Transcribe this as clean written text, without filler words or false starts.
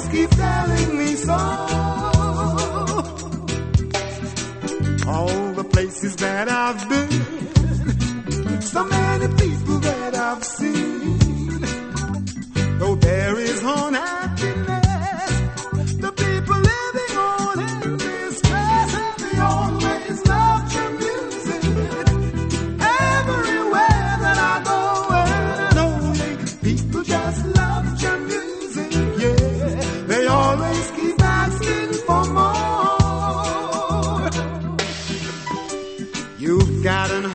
keep telling me so. All the places that I've been, so many people that I've seen, though there is unhappiness